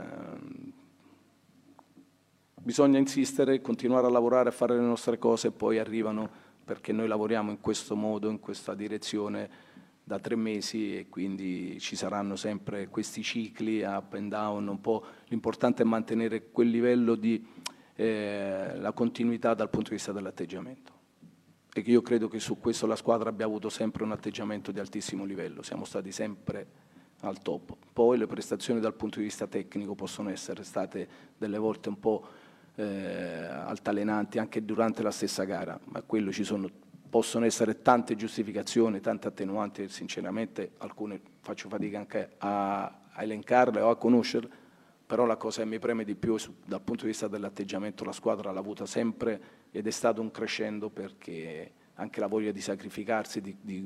bisogna insistere, continuare a lavorare, a fare le nostre cose, e poi arrivano, perché noi lavoriamo in questo modo, in questa direzione da 3 mesi, e quindi ci saranno sempre questi cicli up and down un po'. L'importante è mantenere quel livello di la continuità dal punto di vista dell'atteggiamento, e che io credo che su questo la squadra abbia avuto sempre un atteggiamento di altissimo livello, siamo stati sempre al top. Poi le prestazioni dal punto di vista tecnico possono essere state delle volte un po' altalenanti anche durante la stessa gara, ma quello possono essere tante giustificazioni, tante attenuanti, e sinceramente alcune faccio fatica anche a elencarle o a conoscerle, però la cosa che mi preme di più dal punto di vista dell'atteggiamento, la squadra l'ha avuta sempre ed è stato un crescendo, perché anche la voglia di sacrificarsi,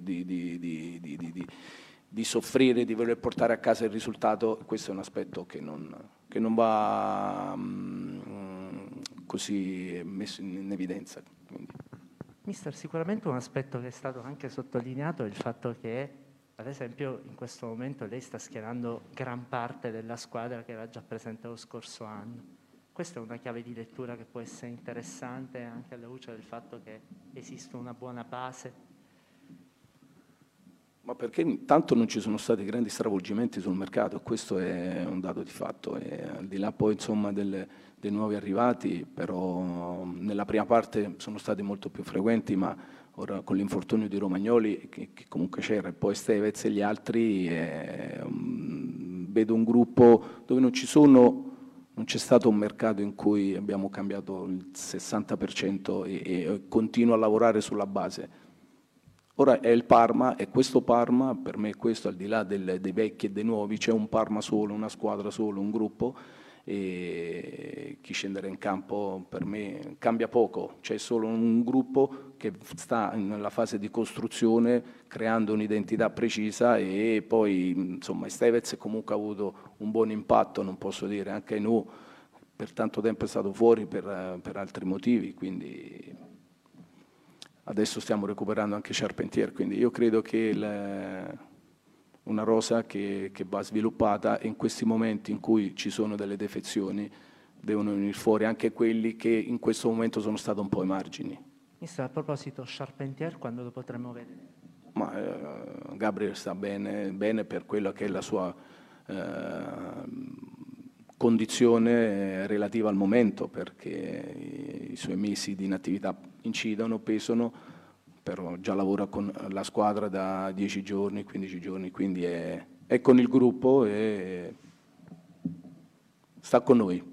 di soffrire, di voler portare a casa il risultato, questo è un aspetto che non va così messo in evidenza. Quindi. Mister, sicuramente un aspetto che è stato anche sottolineato è il fatto che, ad esempio, in questo momento lei sta schierando gran parte della squadra che era già presente lo scorso anno. Questa è una chiave di lettura che può essere interessante anche alla luce del fatto che esiste una buona base. Ma perché intanto non ci sono stati grandi stravolgimenti sul mercato, questo è un dato di fatto, e al di là poi insomma dei nuovi arrivati, però nella prima parte sono stati molto più frequenti, ma ora con l'infortunio di Romagnoli, che comunque c'era, e poi Stevez e gli altri, vedo un gruppo dove non c'è stato un mercato in cui abbiamo cambiato il 60% e continuo a lavorare sulla base. Ora è il Parma, e questo Parma, per me questo, al di là dei vecchi e dei nuovi, c'è un Parma solo, una squadra solo, un gruppo, e chi scenderà in campo per me cambia poco, c'è solo un gruppo che sta nella fase di costruzione, creando un'identità precisa, e poi insomma Stevez comunque ha avuto un buon impatto, non posso dire, anche Ainu per tanto tempo è stato fuori per altri motivi, quindi adesso stiamo recuperando anche Charpentier, quindi io credo che una rosa che va sviluppata, e in questi momenti in cui ci sono delle defezioni devono venire fuori anche quelli che in questo momento sono stati un po' ai margini. Mister, a proposito, Charpentier quando lo potremo vedere? Ma Gabriel sta bene per quella che è la sua condizione relativa al momento, perché i suoi mesi di inattività incidono, pesano, però già lavora con la squadra da 10 giorni, 15 giorni, quindi è con il gruppo e sta con noi.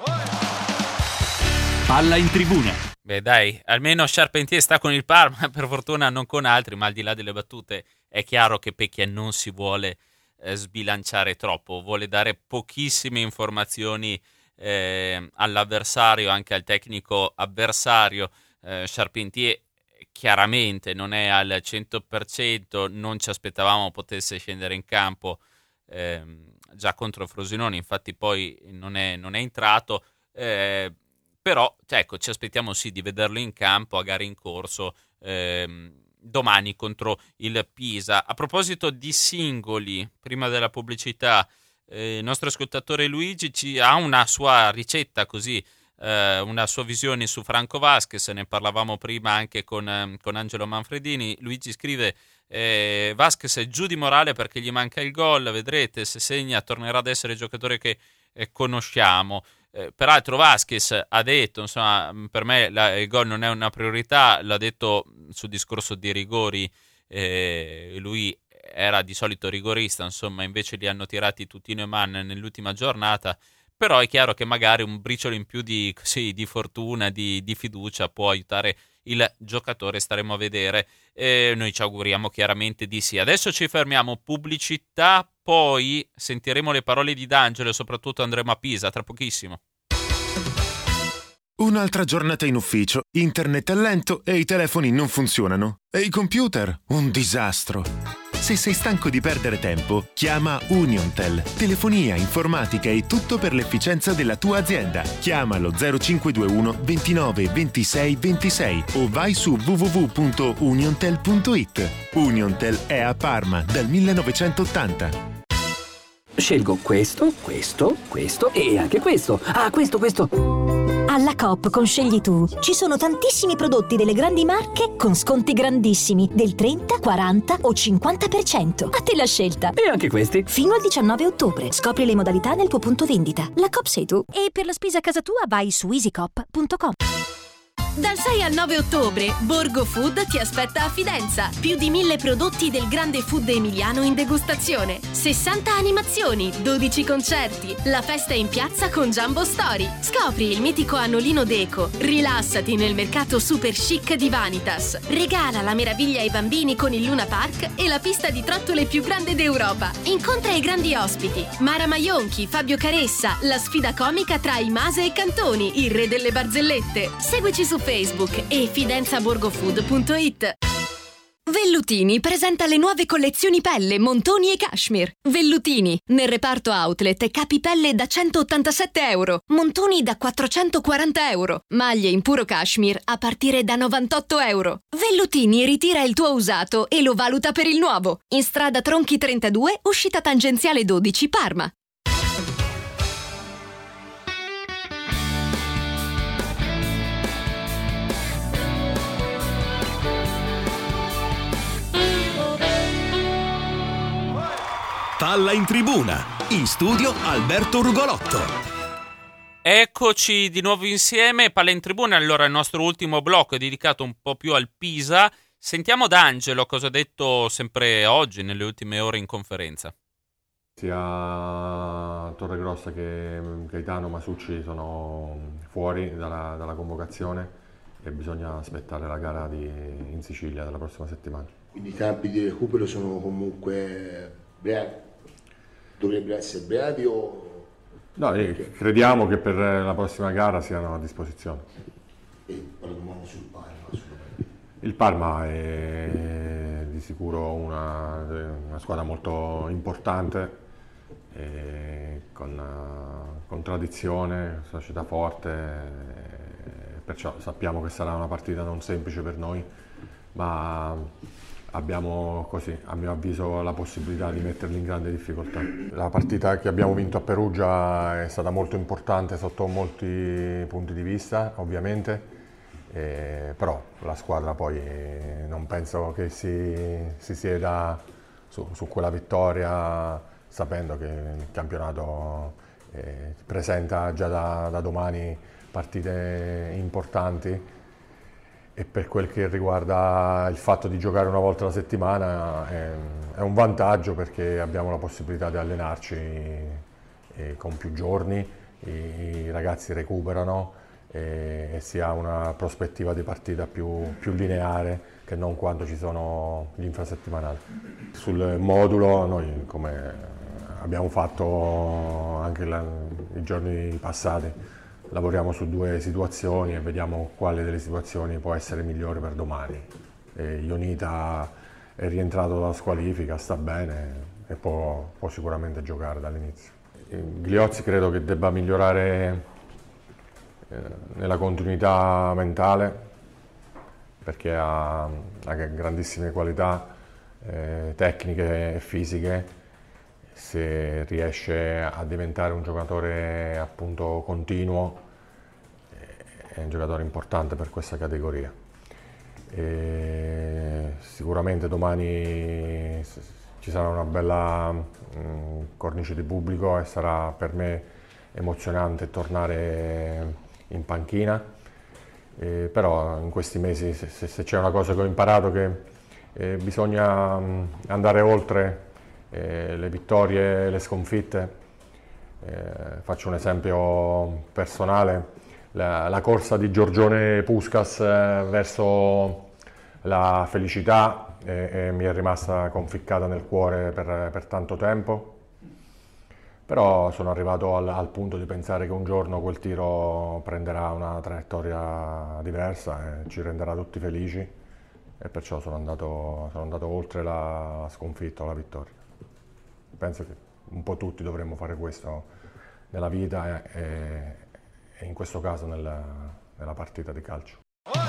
Palla in tribuna. Beh dai, almeno Charpentier sta con il Parma, per fortuna non con altri, ma al di là delle battute è chiaro che Pecchia non si vuole sbilanciare troppo, vuole dare pochissime informazioni all'avversario, anche al tecnico avversario. Charpentier chiaramente non è al 100%, non ci aspettavamo potesse scendere in campo già contro Frosinone, infatti poi non è entrato, però ecco, ci aspettiamo sì di vederlo in campo a gare in corso domani contro il Pisa. A proposito di singoli, prima della pubblicità, il nostro ascoltatore Luigi ha una sua ricetta così, una sua visione su Franco Vasquez, ne parlavamo prima anche con Angelo Manfredini. Luigi scrive: Vasquez è giù di morale perché gli manca il gol, vedrete, se segna tornerà ad essere il giocatore che conosciamo. Peraltro Vasquez ha detto, insomma, per me il gol non è una priorità, l'ha detto sul discorso di rigori, lui era di solito rigorista, insomma, invece li hanno tirati Tutino e Mann nell'ultima giornata, però è chiaro che magari un briciolo in più di fortuna, di fiducia può aiutare il giocatore, staremo a vedere, noi ci auguriamo chiaramente di sì. Adesso ci fermiamo, pubblicità, poi sentiremo le parole di D'Angelo e soprattutto andremo a Pisa tra pochissimo. Un'altra giornata in ufficio, internet è lento e i telefoni non funzionano. E i computer? Un disastro. Se sei stanco di perdere tempo, chiama Uniontel. Telefonia, informatica e tutto per l'efficienza della tua azienda. Chiamalo 0521 29 26 26 o vai su www.uniontel.it. Uniontel è a Parma dal 1980. Scelgo questo e anche questo. Ah, questo. Alla Coop con Scegli Tu ci sono tantissimi prodotti delle grandi marche con sconti grandissimi del 30, 40 o 50%. A te la scelta. E anche questi. Fino al 19 ottobre. Scopri le modalità nel tuo punto vendita. La Coop sei tu. E per la spesa a casa tua vai su easycoop.com. Dal 6 al 9 ottobre, Borgo Food ti aspetta a Fidenza. Più di 1000 prodotti del grande food emiliano in degustazione. 60 animazioni, 12 concerti. La festa in piazza con Jumbo Story. Scopri il mitico Annolino Deco. Rilassati nel mercato super chic di Vanitas. Regala la meraviglia ai bambini con il Luna Park e la pista di trottole più grande d'Europa. Incontra i grandi ospiti. Mara Maionchi, Fabio Caressa, la sfida comica tra Imase e Cantoni, il re delle barzellette. Seguici su Facebook e fidenzaborgofood.it. Vellutini presenta le nuove collezioni pelle, montoni e cashmere. Vellutini, nel reparto outlet e capi pelle da €187, montoni da €440, maglie in puro cashmere a partire da €98. Vellutini ritira il tuo usato e lo valuta per il nuovo. In strada Tronchi 32, uscita tangenziale 12, Parma. Palla in tribuna, in studio Alberto Rugolotto. Eccoci di nuovo insieme, Palla in tribuna. Allora il nostro ultimo blocco è dedicato un po' più al Pisa. Sentiamo D'Angelo cosa ha detto sempre oggi, nelle ultime ore in conferenza. Sia Torregrossa che Gaetano Masucci sono fuori dalla convocazione e bisogna aspettare la gara in Sicilia della prossima settimana. Quindi i campi di recupero sono comunque beati? Dovrebbero essere beati o... No, crediamo che per la prossima gara siano a disposizione. E parliamo sul Parma. Il Parma è di sicuro una squadra molto importante, con tradizione, società forte, perciò sappiamo che sarà una partita non semplice per noi, ma abbiamo così, a mio avviso, la possibilità di metterli in grande difficoltà. La partita che abbiamo vinto a Perugia è stata molto importante sotto molti punti di vista, ovviamente, però la squadra poi non penso che si sieda su quella vittoria, sapendo che il campionato presenta già da domani partite importanti, e per quel che riguarda il fatto di giocare una volta alla settimana è un vantaggio, perché abbiamo la possibilità di allenarci con più giorni, i ragazzi recuperano e si ha una prospettiva di partita più lineare che non quando ci sono gli infrasettimanali. Sul modulo noi, come abbiamo fatto anche i giorni passati, lavoriamo su 2 situazioni e vediamo quale delle situazioni può essere migliore per domani. Ionita è rientrato dalla squalifica, sta bene e può sicuramente giocare dall'inizio. Gliozzi credo che debba migliorare nella continuità mentale, perché ha grandissime qualità tecniche e fisiche. Se riesce a diventare un giocatore appunto continuo, è un giocatore importante per questa categoria. Sicuramente domani ci sarà una bella cornice di pubblico e sarà per me emozionante tornare in panchina, però in questi mesi se c'è una cosa che ho imparato, che bisogna andare oltre le vittorie e le sconfitte. Faccio un esempio personale: la corsa di Giorgione Puskas verso la felicità mi è rimasta conficcata nel cuore per tanto tempo, però sono arrivato al punto di pensare che un giorno quel tiro prenderà una traiettoria diversa e ci renderà tutti felici, e perciò sono andato oltre la sconfitta o la vittoria. Penso che un po' tutti dovremmo fare questo nella vita e in questo caso nella partita di calcio.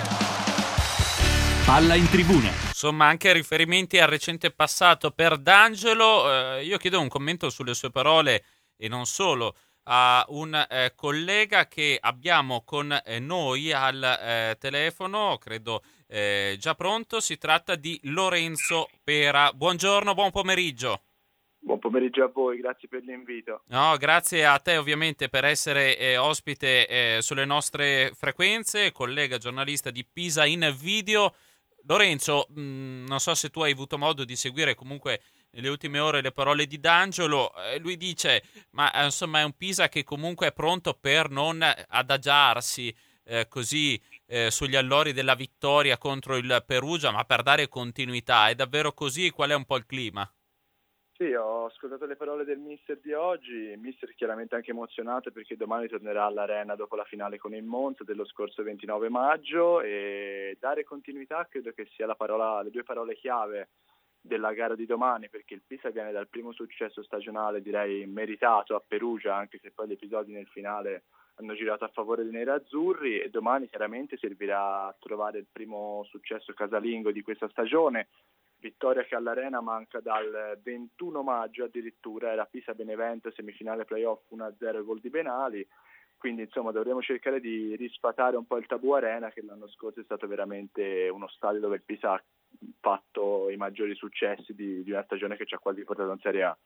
Palla in tribuna. Insomma, anche riferimenti al recente passato per D'Angelo. Io chiedo un commento sulle sue parole, e non solo, a un collega che abbiamo con noi al telefono, credo già pronto. Si tratta di Lorenzo Pera. Buongiorno, buon pomeriggio. Buon pomeriggio a voi, grazie per l'invito. No, grazie a te ovviamente per essere ospite sulle nostre frequenze, collega giornalista di Pisa in Video. Lorenzo, non so se tu hai avuto modo di seguire comunque nelle ultime ore le parole di D'Angelo. Lui dice, ma insomma è un Pisa che comunque è pronto per non adagiarsi così sugli allori della vittoria contro il Perugia, ma per dare continuità. È davvero così? Qual è un po' il clima? Sì, ho ascoltato le parole del mister di oggi, il mister chiaramente anche emozionato perché domani tornerà all'Arena dopo la finale con il Monza dello scorso 29 maggio, e dare continuità credo che sia le 2 parole chiave della gara di domani, perché il Pisa viene dal primo successo stagionale, direi meritato, a Perugia, anche se poi gli episodi nel finale hanno girato a favore dei nerazzurri, e domani chiaramente servirà a trovare il primo successo casalingo di questa stagione. Vittoria che all'Arena manca dal 21 maggio addirittura, era Pisa-Benevento, semifinale playoff 1-0 gol di Benali, quindi insomma dovremo cercare di risfatare un po' il tabù Arena, che l'anno scorso è stato veramente uno stadio dove il Pisa ha fatto i maggiori successi di una stagione che ci ha quasi portato in Serie A.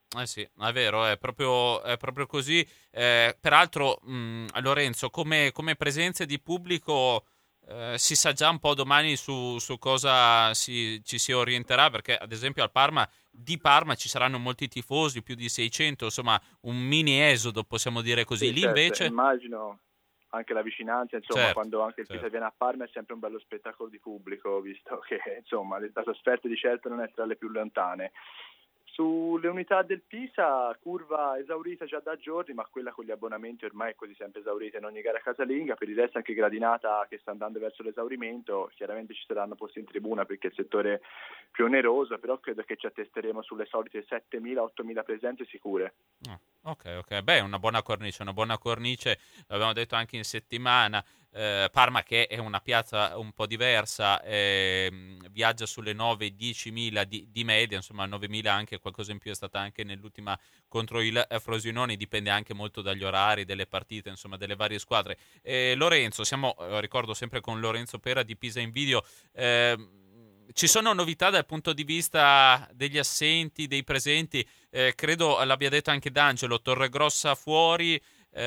Sì, è vero, è proprio così. Peraltro, Lorenzo, come presenze di pubblico si sa già un po' domani su cosa ci si orienterà, perché ad esempio di Parma ci saranno molti tifosi, più di 600, insomma un mini esodo, possiamo dire così. Sì, Lì certo, invece... Immagino anche la vicinanza, insomma, certo, quando anche il Pisa viene a Parma è sempre un bello spettacolo di pubblico, visto che insomma la trasferta di certo non è tra le più lontane. Sulle unità del Pisa, curva esaurita già da giorni, ma quella con gli abbonamenti ormai è quasi sempre esaurita in ogni gara casalinga. Per il resto anche gradinata che sta andando verso l'esaurimento. Chiaramente ci saranno posti in tribuna perché è il settore più oneroso, però credo che ci attesteremo sulle solite 7.000-8.000 presenze sicure. Ok, beh, una buona cornice, l'abbiamo detto anche in settimana. Parma, che è una piazza un po' diversa, viaggia sulle 9-10.000 di media, insomma 9.000 anche, qualcosa in più è stata anche nell'ultima contro il Frosinone, dipende anche molto dagli orari delle partite, insomma delle varie squadre. Lorenzo, ricordo sempre con Lorenzo Pera di Pisa in Video, ci sono novità dal punto di vista degli assenti, dei presenti, credo l'abbia detto anche D'Angelo, Torregrossa fuori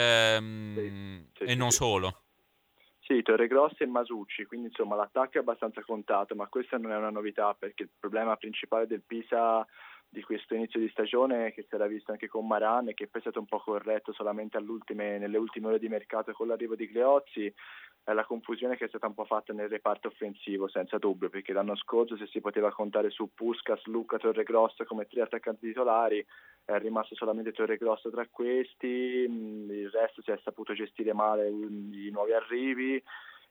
e non solo. Sì, Torregrossa e Masucci, quindi insomma l'attacco è abbastanza contato, ma questa non è una novità perché il problema principale del Pisa di questo inizio di stagione, che si era visto anche con Maran e che poi è stato un po' corretto solamente nelle ultime ore di mercato con l'arrivo di Gleozzi, è la confusione che è stata un po' fatta nel reparto offensivo, senza dubbio, perché l'anno scorso se si poteva contare su Puskas, Luca, Torregrossa come 3 attaccanti titolari, è rimasto solamente Torregrossa tra questi, il resto si è saputo gestire male i nuovi arrivi.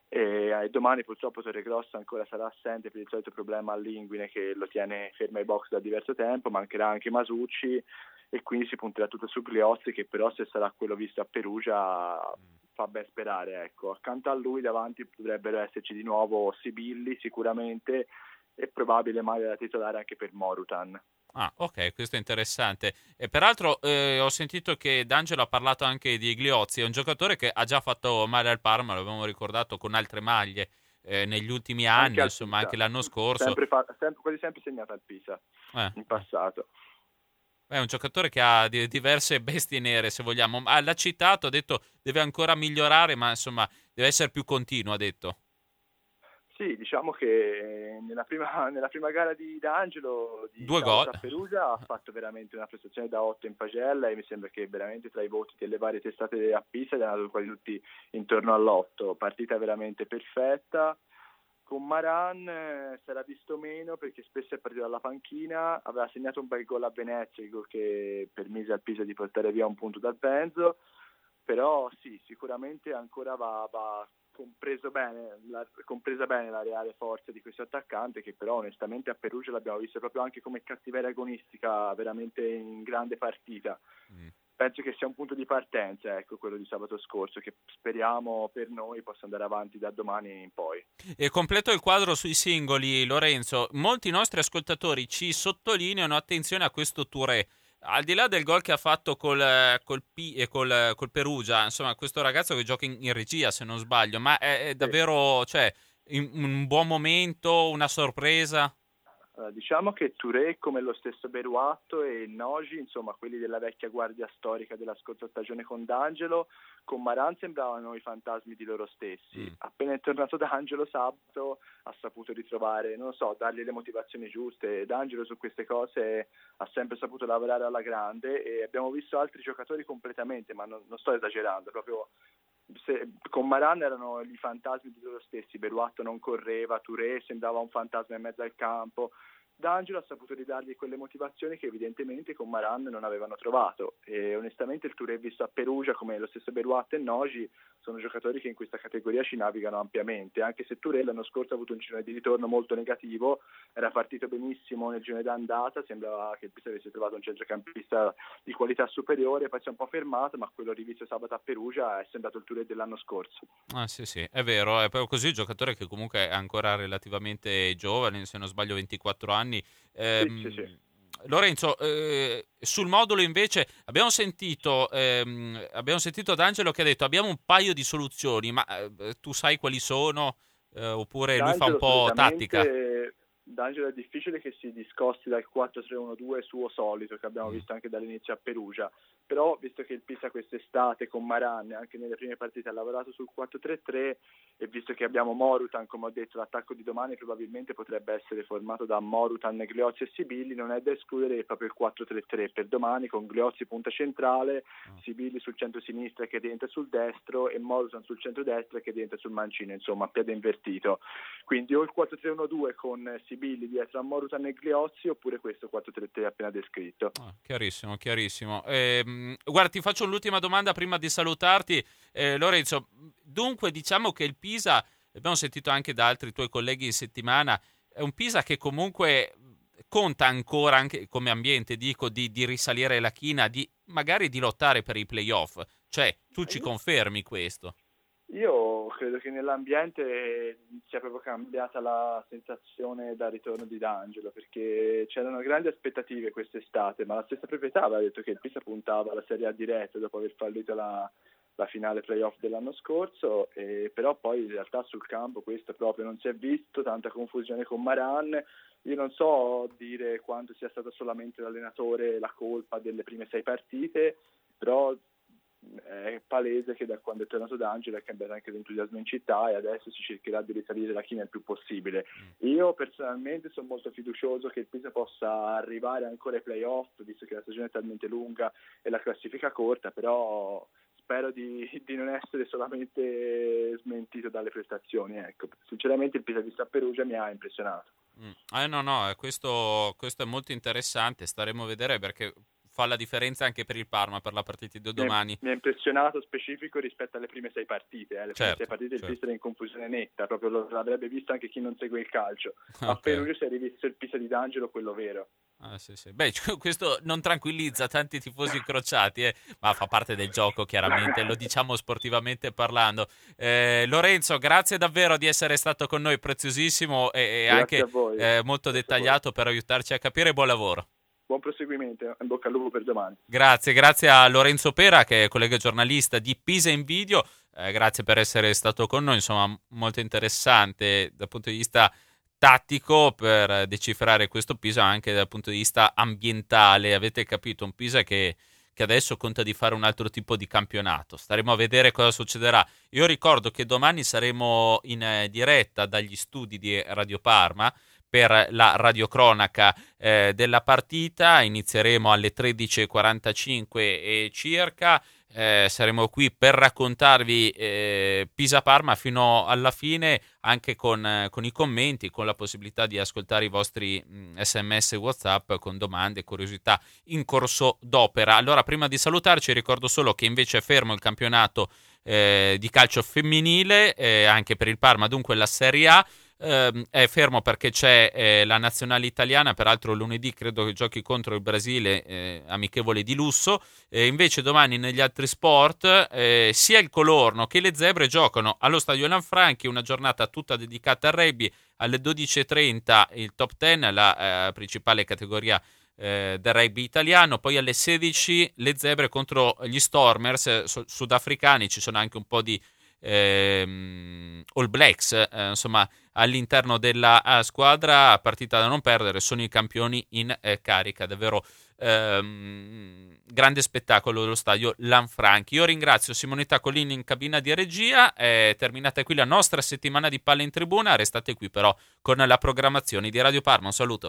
E domani purtroppo Torregrossa ancora sarà assente per il solito problema all'inguine che lo tiene fermo ai box da diverso tempo, mancherà anche Masucci e quindi si punterà tutto su Gleozzi, che però se sarà quello visto a Perugia fa ben sperare, ecco. Accanto a lui davanti dovrebbero esserci di nuovo Sibilli sicuramente e probabile maglia da titolare anche per Morutan. Ok, questo è interessante. E peraltro ho sentito che D'Angelo ha parlato anche di Gleozzi, è un giocatore che ha già fatto male al Parma, l'abbiamo ricordato, con altre maglie negli ultimi anni, insomma anche l'anno scorso. Quasi sempre segnato al Pisa in passato. È un giocatore che ha diverse bestie nere, se vogliamo. L'ha citato, ha detto deve ancora migliorare, ma insomma deve essere più continuo, ha detto. Sì, diciamo che nella prima gara di D'Angelo di 2 gol a Perugia ha fatto veramente una prestazione da 8 in pagella e mi sembra che veramente tra i voti delle varie testate a Pisa gli hanno dato quasi tutti intorno all'8. Partita veramente perfetta. Con Maran si era visto meno perché spesso è partito dalla panchina, aveva segnato un bel gol a Venezia che permise al Pisa di portare via un punto dal Benzo, però sì, sicuramente ancora va compresa bene la reale forza di questo attaccante, che però onestamente a Perugia l'abbiamo visto proprio anche come cattiveria agonistica veramente in grande partita. Penso che sia un punto di partenza, ecco, quello di sabato scorso, che speriamo per noi possa andare avanti da domani in poi. E completo il quadro sui singoli, Lorenzo. Molti nostri ascoltatori ci sottolineano attenzione a questo Touré. Al di là del gol che ha fatto col Perugia, insomma, questo ragazzo che gioca in regia, se non sbaglio, ma è davvero, cioè, un buon momento, una sorpresa? Diciamo che Touré, come lo stesso Beruatto e Nogi, insomma quelli della vecchia guardia storica della scorsa stagione con D'Angelo, con Maran sembravano i fantasmi di loro stessi. Appena è tornato D'Angelo sabato ha saputo ritrovare, non so, dargli le motivazioni giuste. D'Angelo su queste cose ha sempre saputo lavorare alla grande e abbiamo visto altri giocatori completamente, ma non sto esagerando, proprio con Maran erano i fantasmi di loro stessi. Beruatto non correva, Touré sembrava un fantasma in mezzo al campo. D'Angelo ha saputo ridargli quelle motivazioni che evidentemente con Maran non avevano trovato e onestamente il Touré visto a Perugia, come lo stesso Beruatto e Nogi, sono giocatori che in questa categoria ci navigano ampiamente, anche se Touré l'anno scorso ha avuto un girone di ritorno molto negativo, era partito benissimo nel girone d'andata, sembrava che il Pisa avesse trovato un centrocampista di qualità superiore, poi si è un po' fermato, ma quello rivisto sabato a Perugia è sembrato il Touré dell'anno scorso. Sì, è vero, è proprio così, il giocatore che comunque è ancora relativamente giovane, se non sbaglio 24 anni. Sì. Lorenzo, sul modulo invece abbiamo sentito D'Angelo che ha detto abbiamo un paio di soluzioni, ma tu sai quali sono? Oppure D'Angelo lui fa un po' tattica? D'Angelo è difficile che si discosti dal 4-3-1-2 suo solito, che abbiamo visto anche dall'inizio a Perugia, però visto che il Pisa quest'estate con Maran anche nelle prime partite ha lavorato sul 4-3-3 e visto che abbiamo Morutan, come ho detto, l'attacco di domani probabilmente potrebbe essere formato da Morutan, Gliozzi e Sibilli, non è da escludere proprio il 4-3-3 per domani, con Gliozzi punta centrale, Sibilli sul centro-sinistra che rientra sul destro e Morutan sul centro-destra che rientra sul mancino, insomma a piede invertito. Quindi o il 4-3-1-2 con Sibilli dietro a Morutan e Gliozzi, oppure questo 4-3-3 appena descritto. Chiarissimo. Guarda, ti faccio l'ultima domanda prima di salutarti. Lorenzo, dunque diciamo che il Pisa, abbiamo sentito anche da altri tuoi colleghi in settimana, è un Pisa che comunque conta ancora, anche come ambiente, dico, di risalire la china, magari di lottare per i playoff. Cioè, tu ci confermi questo? Io credo che nell'ambiente sia proprio cambiata la sensazione dal ritorno di D'Angelo, perché c'erano grandi aspettative quest'estate, ma la stessa proprietà aveva detto che il Pisa puntava alla Serie A diretta dopo aver fallito la finale playoff dell'anno scorso, però poi in realtà sul campo questo proprio non si è visto, tanta confusione con Maran. Io non so dire quanto sia stato solamente l'allenatore la colpa delle prime 6 partite, però è palese che da quando è tornato D'Angelo è cambiato anche l'entusiasmo in città e adesso si cercherà di risalire la china il più possibile. Io personalmente sono molto fiducioso che il Pisa possa arrivare ancora ai playoff, visto che la stagione è talmente lunga e la classifica corta, però spero di non essere solamente smentito dalle prestazioni. Ecco. Sinceramente il Pisa di Perugia mi ha impressionato. No, questo è molto interessante, staremo a vedere perché fa la differenza anche per il Parma per la partita di domani. Mi ha impressionato specifico rispetto alle prime 6 partite. Le prime 6 partite il Pisa era in confusione netta, proprio l'avrebbe visto anche chi non segue il calcio. A Perugia si è rivisto il Pisa di D'Angelo, quello vero. Sì. Beh, questo non tranquillizza tanti tifosi incrociati, ma fa parte del gioco, chiaramente, lo diciamo sportivamente parlando. Lorenzo, grazie davvero di essere stato con noi, preziosissimo e anche molto dettagliato per aiutarci a capire. Buon lavoro. Buon proseguimento, in bocca al lupo per domani. Grazie a Lorenzo Pera, che è collega giornalista di Pisa in Video. Grazie per essere stato con noi, insomma, molto interessante dal punto di vista tattico per decifrare questo Pisa, anche dal punto di vista ambientale. Avete capito, un Pisa che adesso conta di fare un altro tipo di campionato. Staremo a vedere cosa succederà. Io ricordo che domani saremo in diretta dagli studi di Radio Parma per la radiocronaca della partita. Inizieremo alle 13:45 circa. Saremo qui per raccontarvi Pisa-Parma fino alla fine, anche con i commenti, con la possibilità di ascoltare i vostri SMS WhatsApp con domande e curiosità in corso d'opera. Allora, prima di salutarci, ricordo solo che invece è fermo il campionato di calcio femminile anche per il Parma, dunque la Serie A. È fermo perché c'è la nazionale italiana, peraltro lunedì credo che giochi contro il Brasile, amichevole di lusso. Invece domani negli altri sport sia il Colorno che le Zebre giocano allo stadio Lanfranchi, una giornata tutta dedicata al rugby. Alle 12:30 il top 10, la principale categoria del rugby italiano. Poi alle 16 le Zebre contro gli Stormers sudafricani. Ci sono anche un po' di All Blacks insomma all'interno della squadra. Partita da non perdere, sono i campioni in carica, davvero grande spettacolo dello stadio Lanfranchi. Io ringrazio Simonetta Collini in cabina di regia. È terminata qui la nostra settimana di Palla in Tribuna, restate qui però con la programmazione di Radio Parma. Un saluto.